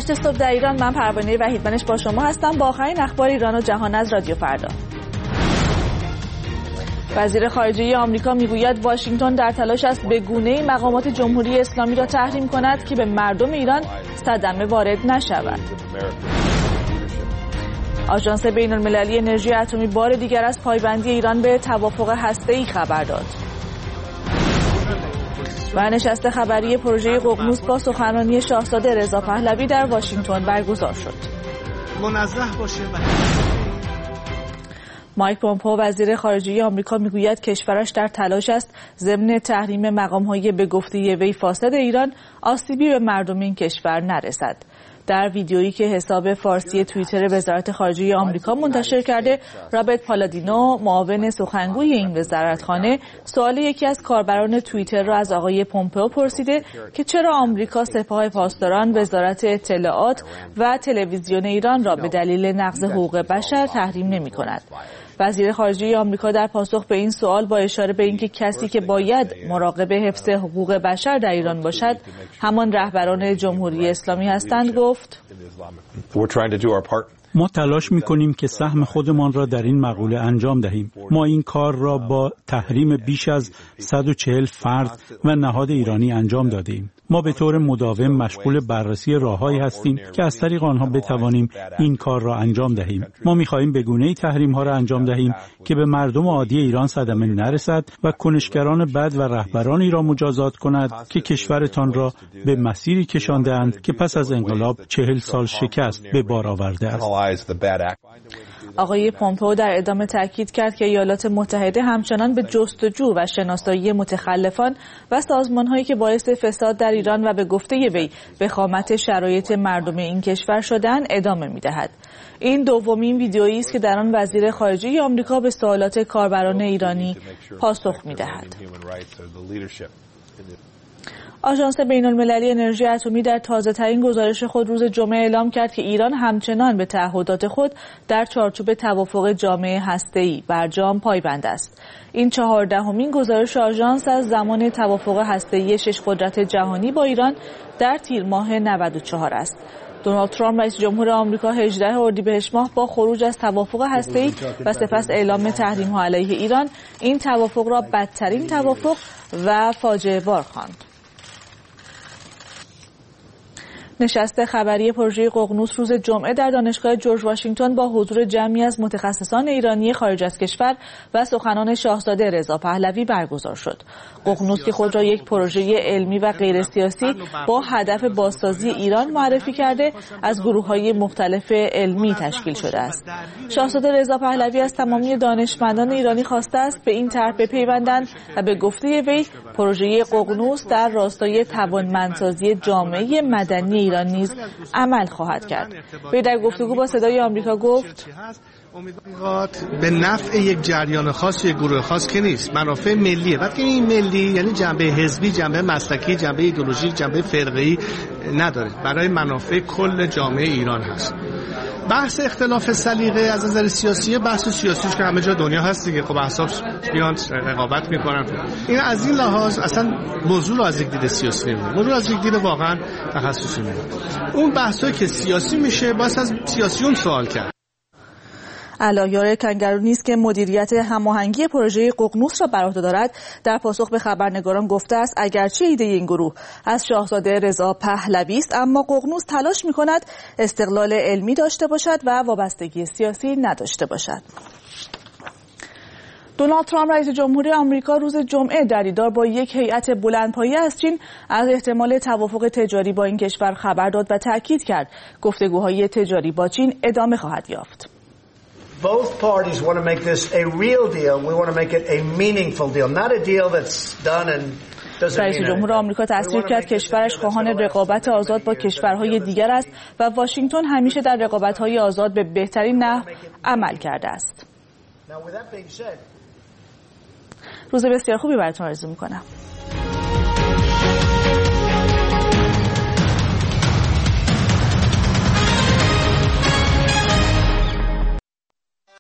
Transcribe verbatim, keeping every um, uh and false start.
هشت صبح در ایران. من پروانه وحیدمنش با شما هستم با آخرین اخبار ایران و جهان از رادیو فردا. وزیر خارجه آمریکا میگوید واشنگتن در تلاش است به گونه‌ای مقامات جمهوری اسلامی را تحریم کند که به مردم ایران صدمه وارد نشود. آژانس بین‌المللی انرژی اتمی بار دیگر از پایبندی ایران به توافق هسته‌ای خبر داد. و نشست خبری پروژه ققنوس با سخنرانی شاهزاده رضا پهلوی در واشنگتن برگزار شد. منزه باشه. مایک پومپئو وزیر خارجه آمریکا میگوید کشورش در تلاش است ضمن تحریم مقام‌های به گفته وی فاسد ایران آسیبی به مردم این کشور نرسد. در ویدیویی که حساب فارسی توییتر وزارت خارجه آمریکا منتشر کرده، رابرت پالادینو معاون سخنگوی این وزارتخانه سوال یکی از کاربران توییتر را از آقای پومپئو پرسیده که چرا آمریکا سپاه پاسداران، وزارت اطلاعات و تلویزیون ایران را به دلیل نقض حقوق بشر تحریم نمی‌کند. وزیر خارجه آمریکا در پاسخ به این سوال با اشاره به اینکه کسی که باید مراقب حفظ حقوق بشر در ایران باشد همان رهبران جمهوری اسلامی هستند گفت: ما تلاش می‌کنیم که سهم خودمان را در این مقوله انجام دهیم. ما این کار را با تحریم بیش از صد و چهل فرد و نهاد ایرانی انجام دادیم. ما به طور مداوم مشغول بررسی راههایی هستیم که از طریق آنها بتوانیم این کار را انجام دهیم. ما می‌خواهیم به گونه‌ای تحریم‌ها را انجام دهیم که به مردم عادی ایران صدمه نرسد و کنشگران بد و رهبرانی را مجازات کند که کشورتان را به مسیری کشانده‌اند که پس از انقلاب چهل سال شکست به بار آورده است. آقای پومپئو در ادامه تاکید کرد که ایالات متحده همچنان به جستجو و شناسایی متخلفان و سازمان‌هایی که باعث فساد در ایران و به گفته وی وخامت شرایط مردم این کشور شدند ادامه می‌دهد. این دومین ویدیویی است که در آن وزیر خارجه آمریکا به سوالات کاربران ایرانی پاسخ می‌دهد. آژانس بین‌المللی انرژی اتمی در تازه‌ترین گزارش خود روز جمعه اعلام کرد که ایران همچنان به تعهدات خود در چارچوب توافق جامع هسته‌ای برجام پایبند است. این چهاردهمین گزارش آژانس از زمان توافق هسته‌ای شش قدرت جهانی با ایران در تیر ماه نود و چهار است. دونالد ترامپ رئیس جمهور آمریکا هجدهم اردیبهشت ماه با خروج از توافق هسته‌ای و سپس اعلام تحریم‌ها علیه ایران این توافق را بدترین توافق و فاجعه بار خواند. نشست خبری پروژه ققنوس روز جمعه در دانشگاه جورج واشنگتن با حضور جمعی از متخصصان ایرانی خارج از کشور و سخنان شاهزاده رضا پهلوی برگزار شد. ققنوس که خود را یک پروژه علمی و غیر سیاسی با هدف بازسازی ایران معرفی کرده، از گروه‌های مختلف علمی تشکیل شده است. شاهزاده رضا پهلوی از تمامی دانشمندان ایرانی خواسته است به این طرح بپیوندند و به گفته وی پروژه ققنوس در راستای توانمندسازی جامعه مدنی ایران نیز عمل خواهد کرد. وی در گفتگو با صدای آمریکا گفت: به نفع یک جریان خاص، یک گروه خاص که نیست، منافع ملیه. وقتی این ملی یعنی جنبه حزبی، جنبه مسلکی، جنبه ایدئولوژیک، جنبه فرقه‌ای نداره، برای منافع کل جامعه ایران هست. بحث اختلاف سلیقه از نظر سیاسی بحث سیاسیش که همه جا دنیا هست دیگه، خب احزاب بیان رقابت میکنن. این از این لحاظ اصلا موضوع رو از یک دید سیاسی نمی‌بینه، موضوع از یک دید واقعا تخصصی می‌بینه. اون بحثایی که سیاسی میشه باید از سیاسیون سوال کرد. علیار کنگرو نیست که مدیریت هماهنگی پروژه ققنوس را بر عهده دارد، در پاسخ به خبرنگاران گفته است اگرچه ایده این گروه از شاهزاده رضا پهلوی است، اما ققنوس تلاش می‌کند استقلال علمی داشته باشد و وابستگی سیاسی نداشته باشد. دونالد ترامپ رئیس جمهور آمریکا روز جمعه در دیدار با یک هیئت بلندپایه از چین از احتمال توافق تجاری با این کشور خبر داد و تاکید کرد گفتگوهای تجاری با چین ادامه خواهد یافت. Both parties want to make this a real deal. We want to make it a meaningful deal, not a deal that's done and doesn't mean رئیس جمهور آمریکا تصریح کرد کشورش خواهان رقابت آزاد با کشورهای دیگر است و واشنگتن همیشه در رقابت‌های آزاد به بهترین نحو عمل کرده است. روز بسیار خوبی براتون آرزو می‌کنم.